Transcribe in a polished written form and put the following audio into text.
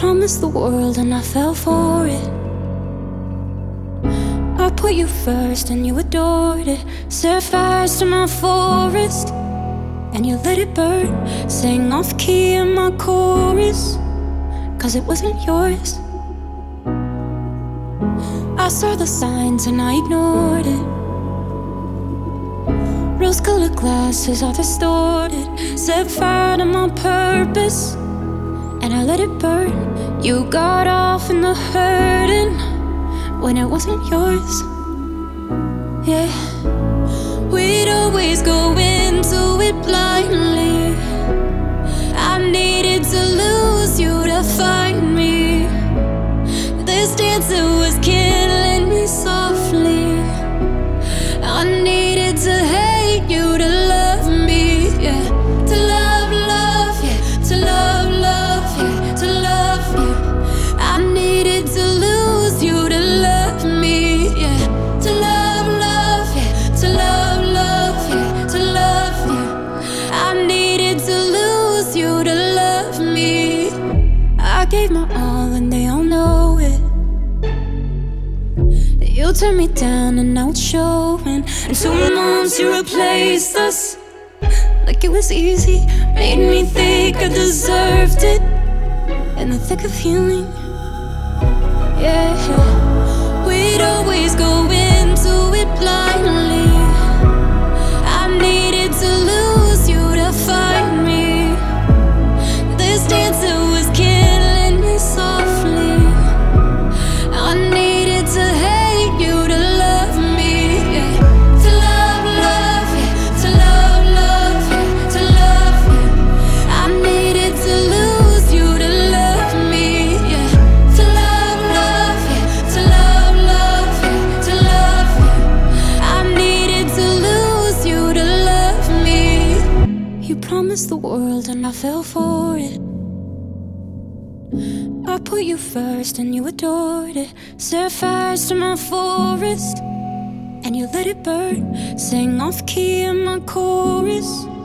promised the world and I fell for it. I put you first and you adored it. Set fires to my forest and you let it burn. Sang off key in my chorus, cause it wasn't yours. I saw the signs and I ignored it. Rose-colored glasses are distorted. Set fire to my purpose and I let it burn. You got off in the hurting when it wasn't yours. Yeah, we'd always go into it blindly. I needed to lose you to find me. This dancer was killing me softly. I needed to hate you to love me, yeah. To love, love, yeah. To love, love, yeah. To love you. I needed to lose you to love me, yeah. To love, love, yeah. To love, love, yeah. To love you. I needed to lose you to love me. I gave my all and they all know it. You turned me down and now it's showing. And 2 months you replaced us like it was easy. Made me think I deserved it in the thick of healing. Yeah, we'd always go into it blindly. I needed to lose you to find me. This dancer was killing me softly. I needed to hate you to love me, yeah. To love, love, yeah. To love, love, yeah. To love you. I needed to lose you to love me, yeah. To love, love, yeah. To love, love, yeah. To love you. I needed to lose you to love me. You promised the world and I fell for it. I put you first and you adored it. Set fires to my forest and you let it burn. Sang off key in my chorus,